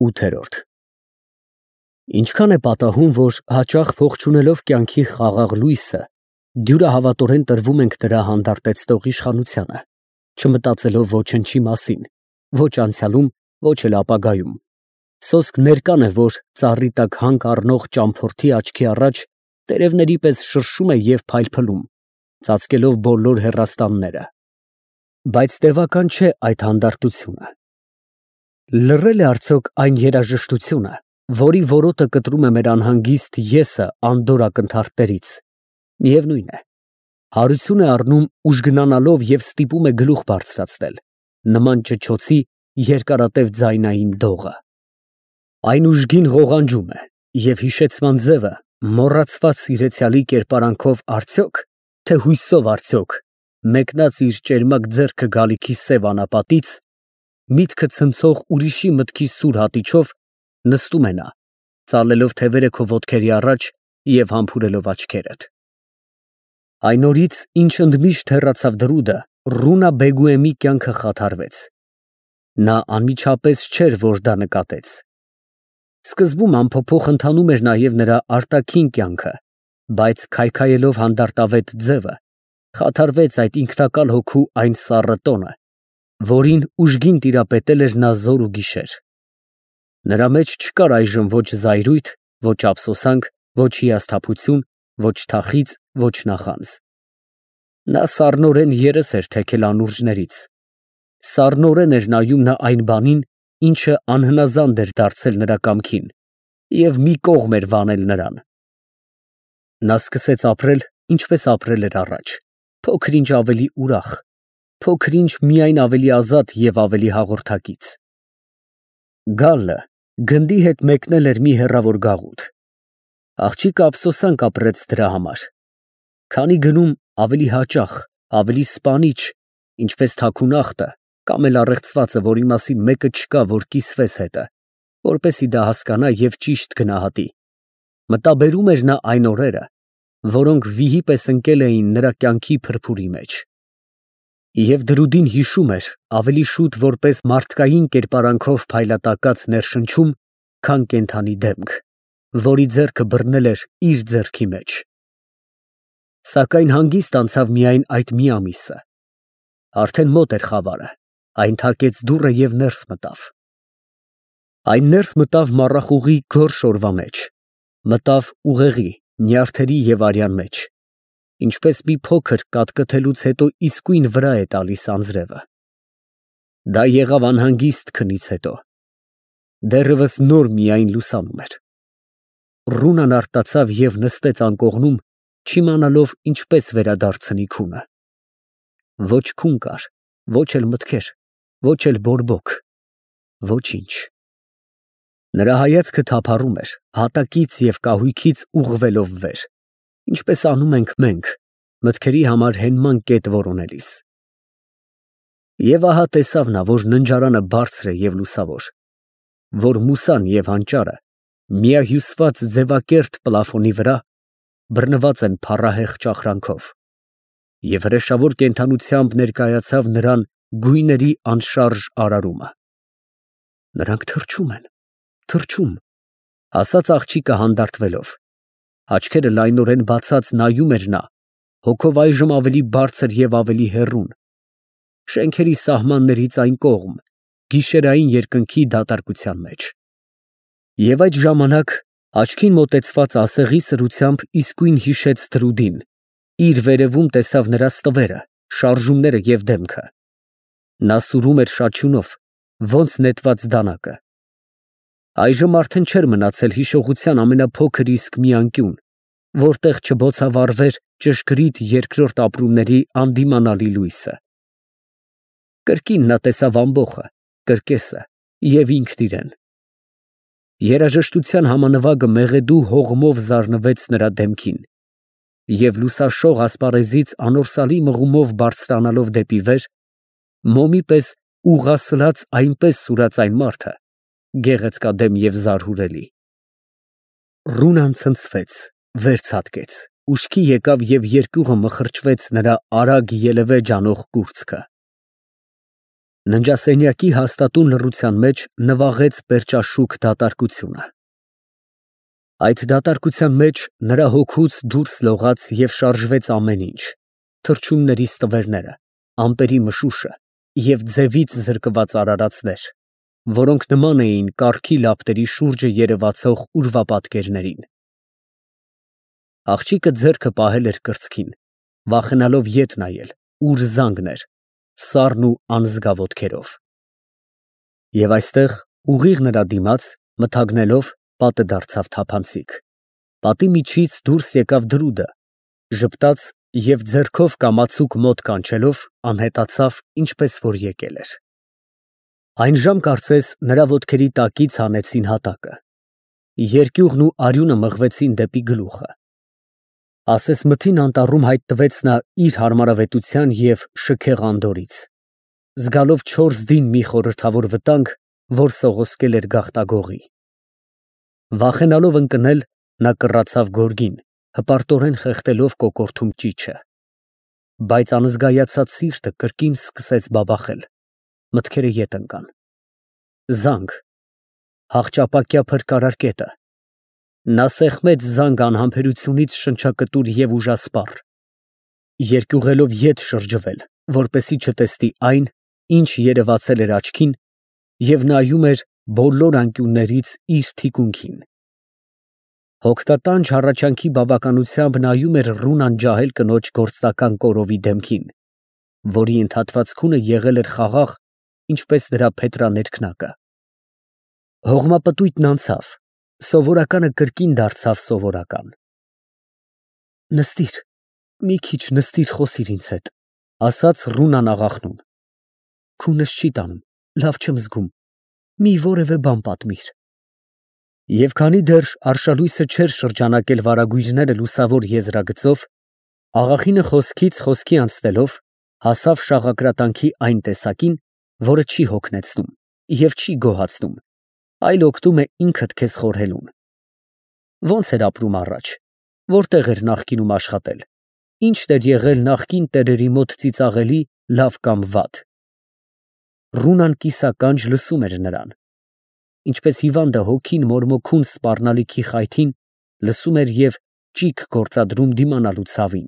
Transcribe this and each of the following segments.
8-րդ Ինչքան է պատահում, որ հաճախ փող չունելով կյանքի խաղաղ լույսը, դյուրահավատորեն տրվում ենք նրա հանդարտեցնող իշխանությանը, չմտածելով ոչնչի մասին, ոչ անցյալում, ոչ էլ ապագայում։ Սոսկ ներկան է, որ ծառի տակ հանք առնող ճամփորդի աչքի առաջ տերևների պես շրշում է և փայլփլում, ծածկելով բոլոր հեռաստանները։ Բայց տևական չէ այդ հանդարտությունը։ Լռել է արդյոք այն երաժշտությունը, որի որոտը կտրում է մեր անհանգիստ եսը անդորր ակնթարթներից։ Միևնույն է, հարություն է առնում ուժգնանալով և ստիպում է գլուխ բարձրացնել, նման ճչոցի երկարատև ձայնային դողը։ Այն ուժգին ղողանջում է, և հիշեցման ձևը մոռացված սիրեցյալի կերպարանքով արդյոք, թե հույսով արդյոք, մեկնած իր ճերմակ ձեռքը գալիքի սև անապատից, միտքը ցնցող ուրիշի մտքի սուր հատիչով, նստում է նա, ծալելով թևերը քո ոտքերի առաջ և համբուրելով աչքերդ։ Այն օրից, ինչ ընդմիշտ հեռացավ դրուդը, Ռունա֊Բեգուեմի կյանքը խաթարվեց։ Նա անմիջապես չէր, որ դա նկատեց։ Սկզբում անփոփոխ ընթանում էր նաև նրա արտաքին կյանքը, բայց քայքայելով հանդարտավետ ձևը, խաթարվեց այդ ինքնակալ հոգու այն սառը տոնը, որին ուժգին տիրապետել էր նա զոր ու գիշեր։ Նրա մեջ չկար այժմ ոչ զայրույթ, ոչ ափսոսանք, ոչ հիասթափություն, ոչ թախիծ, ոչ նախանձ։ Նա սառնորեն երես էր թեքել անուրջներից, սառնորեն էր նայում նա այն բանին, ինչը անհնազանդ էր դարձել նրա կամքին և մի կողմ էր վանել նրան։ Նա սկսեց ապրել, ինչպես ապրել էր առաջ, փոքր-ինչ ավելի ուրախ, փոքր-ինչ միայն ավելի ազատ և ավելի հաղորդակից։ Գալը գնդի հետ մեկնել էր մի հեռավոր գաղութ։ Աղջիկը ափսոսանք ապրեց դրա համար։ Քանի գնում ավելի հաճախ, ավելի սպանիչ, ինչպես թաքուն աղտը, կամ էլ առեղծվածը, որի մասին մեկը չկա, որ կիսվես հետը, որպեսզի դա հասկանա և ճիշտ գնահատի, մտաբերում էր նա այն օրերը, որոնք վիհի պես ընկել էին նրա կյանքի փրփուրի մեջ։ Եվ դրուդին հիշում էր ավելի շուտ որպես մարդկային կերպարանքով փայլատակած ներշնչում, քան կենդանի դեմք, որի ձեռքը բռնել էր իր ձեռքի մեջ։ Սակայն հանգիստ անցավ միայն այդ մի ամիսը։ Արդեն մոտ էր խավարը, այն թակեց դուռը և ներս մտավ։ Այն ներս մտավ մառախուղի գորշ օրվա մեջ, մտավ ուղեղի, նյարդերի և արյան մեջ, ինչպես մի փոքր կատկթելուց հետո իսկույն վրա է տալիս անձրևը։ Դա եղավ անհանգիստ քնից հետո։ Դեռևս նոր միայն լուսանում էր։ Ռունան արտացավ և նստեց անկողնում, չիմանալով ինչպես վերադարձնի քունը։ Ոչ քուն կար, ոչ էլ մտքեր, ոչ էլ բորբոք, ոչինչ։ Նրա հայացքը թափառում էր, հատակից և կահույքից ուղղվելով վեր, ինչպես անում ենք մենք, մտքերի համար հենման կետ որոնելիս։ Եվ ահա տեսավ նա, որ ննջարանը բարձր է և լուսավոր, որ մուսան և հանճարը, միահյուսված ձևակերտ պլաֆոնի վրա, բռնված են փառահեղ ճախրանքով, և հրեշավոր կենդանությամբ ներկայացավ նրան գույների անշարժ արարումը։ Նրանք թրջում են, թրջում, ասաց աղջիկը հանդարտվելով, աչքերը լայնորեն բացած նայում էր նա, հոգով այժմ ավելի բարձր և ավելի հեռուն, շենքերի սահմաններից այն կողմ, գիշերային երկնքի դատարկության մեջ։ Եվ այդ ժամանակ աչքին մոտեցված ասեղի սրությամբ իսկույն հիշեց դրուդին, իր վերևում տեսավ նրա ստվերը, շարժումները և դեմքը։ Նա սուրում էր շաչյունով, ոնց նետված դանակը։ Այժմ արդեն չէր մնացել հիշողության ամենափոքր իսկ մի անկյուն, որտեղ չբոցավառվեր ճշգրիտ երկրորդ ապրումների անդիմանալի լույսը։ Կրկին նա տեսավ ամբոխը, կրկեսը և ինքն իրեն։ Երաժշտության համանվագը մեղեդու հողմով զարնվեց նրա դեմքին, և լուսաշող ասպարեզից անորսալի մղումով բարձրանալով դեպի վեր, մոմի պես ուղղասլաց այնպես սուրաց այն մարդը, գեղեցկադեմ և զարհուրելի։ Ռունան ցնցվեց, վեր ցատկեց, ուշքի եկավ և երկյուղը մխրճվեց նրա արագ ելևէ ջանող կուրծքը։ Ննջասենյակի հաստատուն լռության մեջ նվաղեց պերճաշուք դատարկությունը։ Այդ դատարկության մեջ նրա հոգուց դուրս լողաց և շարժվեց ամեն ինչ. թռչունների ստվերները, ամպերի մշուշը և ձևից զրկված արարածներ, որոնք նման էին կառքի լապտերի շուրջը երևացող ուրվապատկերներին։ Աղջիկը ձեռքը պահել էր կրծքին, վախենալով ետ նայել, ուր զանգն էր, սառն ու անզգա ոտքերով։ Եվ այստեղ, ուղիղ նրա դիմաց, մթագնելով, պատը դարձավ թափանցիկ։ Պատի միջից դուրս եկավ դրուդը, ժպտաց և ձեռքով կամացուկ մոտ կանչելով, անհետացավ, ինչպես որ եկել էր։ Այն ժամ կարծես նրա ոտքերի տակից հանեցին հատակը։ Երկյուղն ու արյունը մղվեցին դեպի գլուխը։ Ասես մթին անտառում հայտնվեց նա իր հարմարավետության և շքեղ անդորրից, զգալով 4 դին մի խորհրդավոր վտանգ, որ սողոսկել էր գաղտագողի։ Վախենալով ընկնել, նա կռացավ գորգին, հպարտորեն խեղդելով կոկորդում ճիչը։ Բայց անզգայացած սիրտը կրկին սկսեց բաբախել, մտքերը ետ ընկան։ Զանգ, հաղճապակյա փրկարար կետը։ Նա սեղմեց զանգ անհամբերությունից շնչակտուր և ուժասպառ, երկյուղելով ետ շրջվել, որպեսզի չտեսնի այն, ինչ երևացել էր աչքին, և նայում էր բոլոր անկյուններից իր թիկունքին։ Հոգնատանջ հառաչանքի բավականությամբ նայում էր Ռունան ջահել կնոջ գործնական կորովի դեմքին, որի ընդհատվածքունը եղել էր խաղաղ, ինչպես նրա փետրա ներքնակը։ Հողմապտույտն անցավ, սովորականը կրկին դարձավ սովորական։ Նստիր, մի քիչ նստիր, խոսիր ինձ հետ, ասաց Ռունան աղախնուն։ Քունս չի տանում, լավ չեմ զգում, մի որևէ բան պատմիր։ Եվ քանի դեռ արշալույսը չէր շրջանակել վարագույրները լուսավոր եզրագծով, աղախինը խոսքից խոսքի անցնելով, հասավ շաղակրատանքի այն տեսակին, որը չի հոգնեցնում և չի գոհացնում, այլ օգնում է ինքդ քեզ խորհելուն։ Ո՞նց էր ապրում առաջ, որտեղ էր նախկինում աշխատել, ի՞նչն էր եղել նախկին տերերի մոտ ծիծաղելի, լավ կամ վատ։ Ռունան կիսականջ լսում էր նրան, ինչպես հիվանդը հոգին մորմոքուն սպառնալիքի խայթին լսում էր և ճիգ գործադրում դիմանալու ցավին։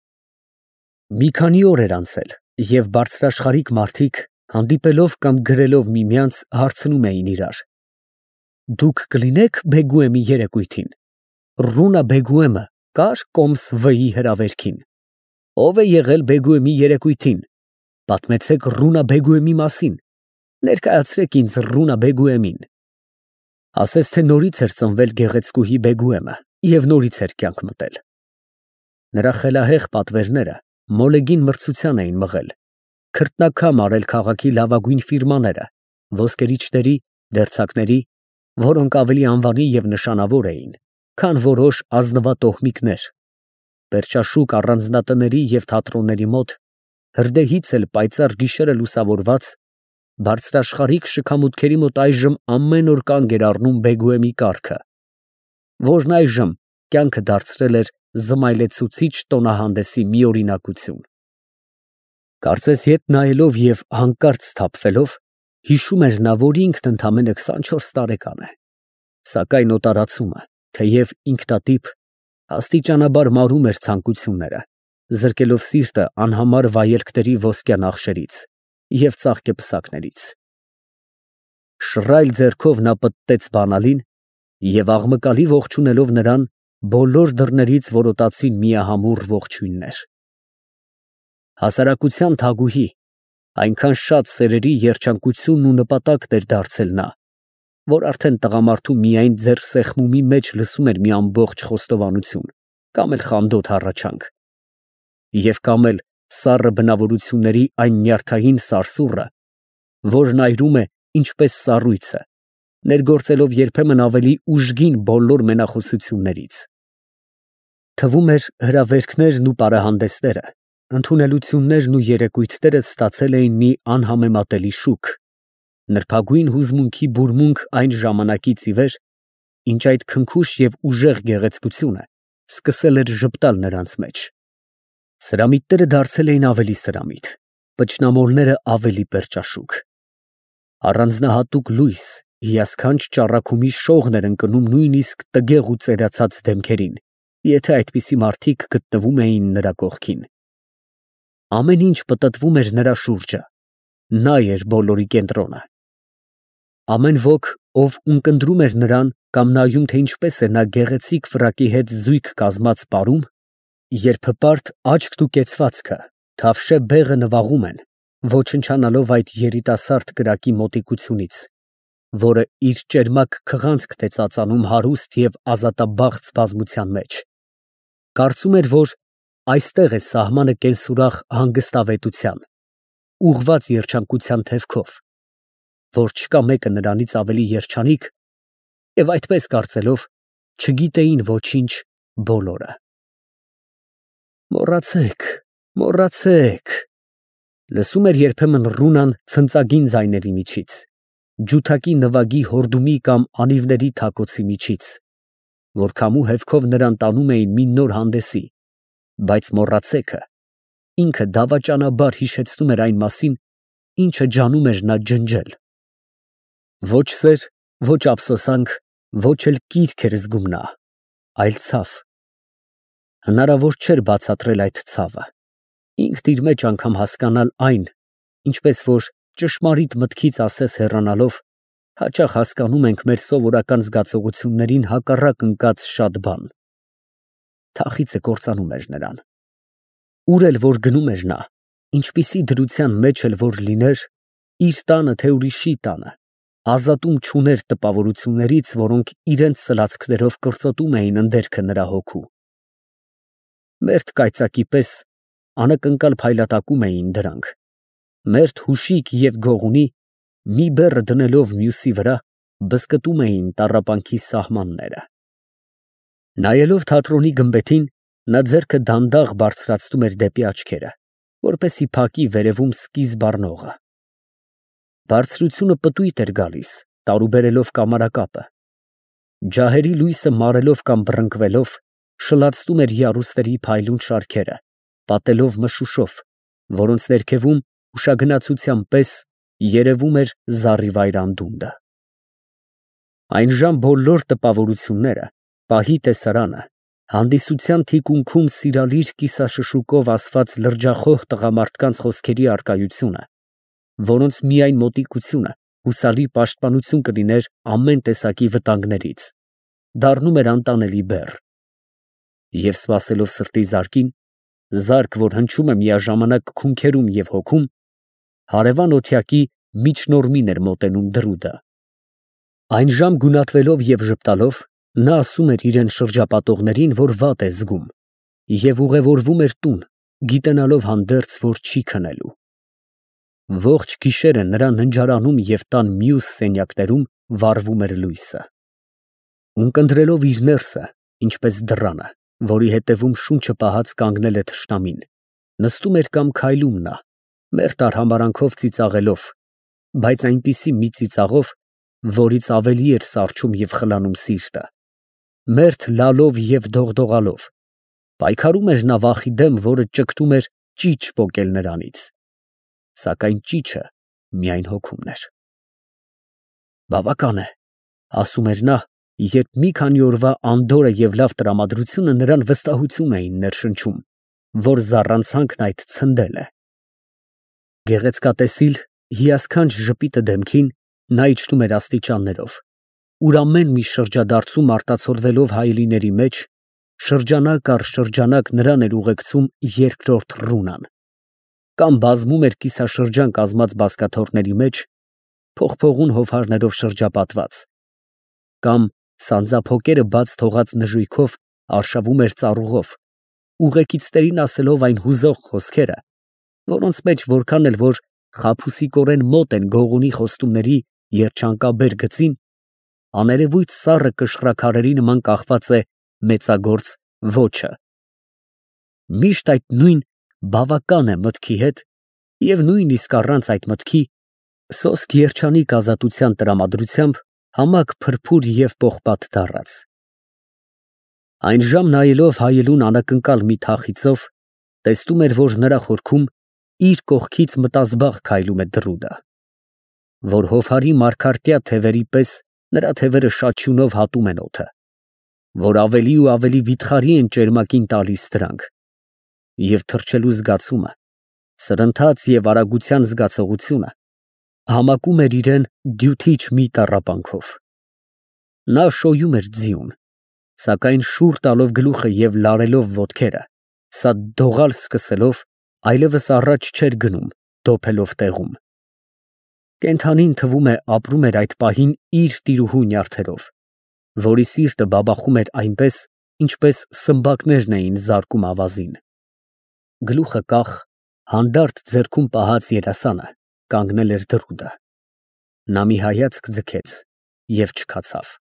Մի քանի օր էր անցել, և բարձրաշխարհիկ մարդիկ, հանդիպելով կամ գրելով միմյանց, հարցնում էին իրար. «Դուք կլինե՞ք Բեգուեմի երեկույթին։ Ռունա Բեգուեմը կա՞ր Կոմս Վ֊ի հրավերքին։ Ո՞վ է եղել Բեգուեմի երեկույթին։ Պատմեցեք Ռունա Բեգուեմի մասին։ Ներկայացրեք ինձ Ռունա Բեգուեմին»։ Ասես թե նորից էր ծնվել գեղեցկուհի Բեգուեմը և նորից էր կյանք մտել։ Նրա խելահեղ պատվերները մոլեգին մրցության էին մղել, քրտնաքամ արել քաղաքի լավագույն ֆիրմաները, ոսկերիչների, դերձակների, որոնք ավելի անվանի և նշանավոր էին, քան որոշ ազնվատոհմիկներ, պերճաշուք առանձնատների և թատրոնների մոտ, հրդեհից էլ պայծառ գիշերը լուսավորված, բարձրաշխարհիկ շքամուտքերի մոտ այժմ ամեն օր կանգ էր առնում Բեգուեմի կառքը, որն այժմ կյանքը դարձրել էր զմայլեցուցիչ տոնահանդեսի մի օրինակություն։ Կարծես ետ նայելով և հանկարծ սթափվելով, հիշում էր նա, որ ինքն ընդամենը 24 տարեկան է, սակայն օտարացումը, թեև ինքնատիպ, աստիճանաբար մարում էր ցանկությունները, զրկելով սիրտը անհամար վայելքների ոսկյա նախշերից և ծաղկե պսակներից։ Շռայլ ձեռքով նա պտտեց բանալին և աղմկալի ողջունելով նրան, բոլոր դռներից որոտացին միահամուռ ողջույններ։ Հասարակության թագուհի, այնքան շատ սերերի երջանկությունն ու նպատակն էր դարձել նա, որ արդեն տղամարդու միայն ձեռքսեղմումի մեջ լսում էր մի ամբողջ խոստովանություն կամ էլ խանդոտ հառաչանք, և կամ էլ սառը բնավորությունների այն նյարդային սարսուռը, որն այրում է ինչպես սառույցը, ներգործելով երբեմն ավելի ուժգին բոլոր մենախոսություններից։ Թվում էր հրավերքներն ու պարահանդեսները, ընդունելություններն ու երեկույթները ստացել էին մի անհամեմատելի շուք, նրբագույն հուզմունքի բուրմունք այն ժամանակից ի վեր, ինչ այդ քնքուշ և ուժեղ գեղեցկությունը սկսել էր ժպտալ նրանց մեջ։ Սրամիտները դարձել էին ավելի սրամիտ, պճնամոլները ավելի պերճաշուք։ Առանձնահատուկ լույս, հիասքանչ ճառագումի շողն էր ընկնում նույնիսկ տգեղ ու ծերացած դեմքերին, եթե այդպիսի մարդիկ գտնվում էին նրա կողքին։ Ամեն ինչ պտտվում էր նրա շուրջը, նա էր բոլորի կենտրոնը։ Ամեն ոք, ով ունկնդրում էր նրան կամ նայում, թե ինչպես է նա գեղեցիկ ֆրակի հետ զույգ կազմած պարում, երբ հպարտ աչքն ու կեցվածքը, թավշե բեղը նվաղում են, ոչնչանալով այդ երիտասարդ կրակի մոտիկությունից, որը իր ճերմակ քղանցքն է ծածանում հարուստ և ազատաբախծ բազմության մեջ, կարծում էր, որ այստեղ է սահմանը կենսուրախ հանգստավետության, ուղղված երջանկության թևքով, որ չկա մեկը նրանից ավելի երջանիկ, և այդպես կարծելով, չգիտեին ոչինչ բոլորը։ Մոռացեք, մոռացեք, լսում էր երբեմն Ռունան ցնծագին ձայների միջից, ջութակի նվագի հորդումի կամ անիվների թակոցի միջից, որ քամու հևքով նրան տանում էին մի նոր հանդեսի, բայց մոռացեքը ինքը դավաճանաբար հիշեցնում էր այն մասին, ինչը ջանում էր նա ջնջել։ Ոչ սեր, ոչ ափսոսանք, ոչ էլ կիրք էր զգում նա, այլ ցավ։ Հնարավոր չէր բացատրել այդ ցավը, ինքն իր մեջ անգամ հասկանալ այն, ինչպես որ ճշմարիտ մտքից ասես հեռանալով, հաճախ հասկանում ենք մեր սովորական զգացողություններին հակառակ ընկած շատ բան։ Թախիծը կործանում էր նրան։ Ուր էլ որ գնում էր նա, ինչպիսի դրության մեջ էլ որ լիներ, իր տանը թե ուրիշի տանը, ազատում չուներ տպավորություններից, որոնք իրենց սլացքներով կրծոտում էին ընդերքը նրա հոգու։ Մերթ կայծակի պես անակնկալ փայլատակում էին դրանք, մերթ հուշիկ և գողունի, մի բեռը դնելով մյուսի վրա, բզկտում էին տառապանքի սահմանները։ Նայելով թատրոնի գմբեթին, նա ձեռքը դանդաղ բարձրացնում էր դեպի աչքերը, որպեսզի փակի վերևում սկիզբ առնողը։ Բարձրությունը պտույտ էր գալիս, տարուբերելով կամարակապը։ Ջահերի լույսը մարելով կամ բռնկվելով, շլացնում էր յարուստերի փայլուն շարքերը, պատելով մշուշով, որոնց ներքևում ուշագնացության պես երևում էր զառիվայր անդունդը։ Այնժամ բոլոր տպավորությունները, պահի տեսարանը, հանդիսության թիկունքում սիրալիր կիսաշշուկով ասված լրջախոհ տղամարդկանց խոսքերի առկայությունը, որոնց միայն մոտիկությունը հուսալի պաշտպանություն կլիներ ամեն տեսակի վտանգներից, դառնում էր անտանելի բեռ։ Եվ սպասելով սրտի զարկին, զարկ, որ հնչում է միաժամանակ քունքերում և հոգում, հարևան օթյակի միջնորմին էր մոտենում դրուդը։ Այնժամ գունատվելով և ժպտալով, նա ասում էր իրեն շրջապատողներին, որ վատ է զգում, և ուղևորվում էր տուն, գիտենալով հանդերձ, որ չի քնելու։ Ողջ գիշերը նրա ննջարանում և տան մյուս սենյակներում վառվում էր լույսը։ Ունկնդրելով իր ներսը, ինչպես դռանը, որի հետևում շունչը պահած կանգնել է թշնամին, նստում էր կամ քայլում նա, մերթ արհամարհանքով ծիծաղելով, բայց այնպիսի մի ծիծաղով, որից ավելի էր սառչում և խլանում սիրտը, մերթ լալով և դողդողալով, պայքարում էր նա վախի դեմ, որը ճգտում էր ճիչ պոկել նրանից, սակայն ճիչը միայն հոգումն էր։ Բավական է, ասում էր նա, երբ մի քանի օրվա անդորրը և լավ տրամադրությունը նրան վստահություն էին ներշնչում, որ զառանցանքն այդ ցնդել է։ Գեղեցկատեսիլ, հիասքանչ ժպիտը դեմքին, նա իջնում էր աստիճաններով, ուր ամեն մի շրջադարձում արտացոլվելով հայելիների մեջ, շրջանակ առ շրջանակ նրան էր ուղեկցում երկրորդ ռունան, կամ բազմում էր կիսաշրջան կազմած բազկաթոռների մեջ, փողփողուն հովհարներով շրջապատված, կամ սանձափոկերը բաց թողած նժույգով արշավում էր ծառուղով, ուղեկիցներին ասելով այն հուզող խոսքերը, որոնց մեջ որքան էլ որ խաբուսիկորեն մոտ են գողունի խոստումների երջանկաբեր գծին, աներևույթ սառը կշռաքարերի նման կախված է մեծագործ ոճը։ Միշտ այդ նույն բավական է մտքի հետ և նույնիսկ առանց այդ մտքի սոսկ երջանիկ ազատության տրամադրությամբ համակ փրփուր և պողպատ դառած։ Այնժամ նայելով հայելուն անակնկալ մի թախիծով, տեսնում էր, որ նրա խորքում իր կողքից մտազբաղ քայլում է դրուդը, որ հովհարի մարգարտյա թևերի պես նրա թևերը շաչյունով հատում են օդը, որ ավելի ու ավելի վիթխարի են ճերմակին տալիս դրանք, և թռչելու զգացումը, սրընթաց և արագության զգացողությունը համակում էր իրեն դյութիչ մի տառապանքով։ Նա շոյում էր ձիուն, սակայն շուռ տալով գլուխը և լարելով ոտքերը, սա դողալ սկսելով, այլևս առաջ չէր գնում, դոփելով տեղում։ Կենդանին, թվում է, ապրում էր այդ պահին իր տիրուհու նյարդերով, որի սիրտը բաբախում էր այնպես, ինչպես սմբակներն էին զարկում ավազին։ Գլուխը կախ, հանդարտ ձեռքում պահած երասանը կանգնել էր դրուդը։ Նա մի հայացք ձգեց և չքացավ։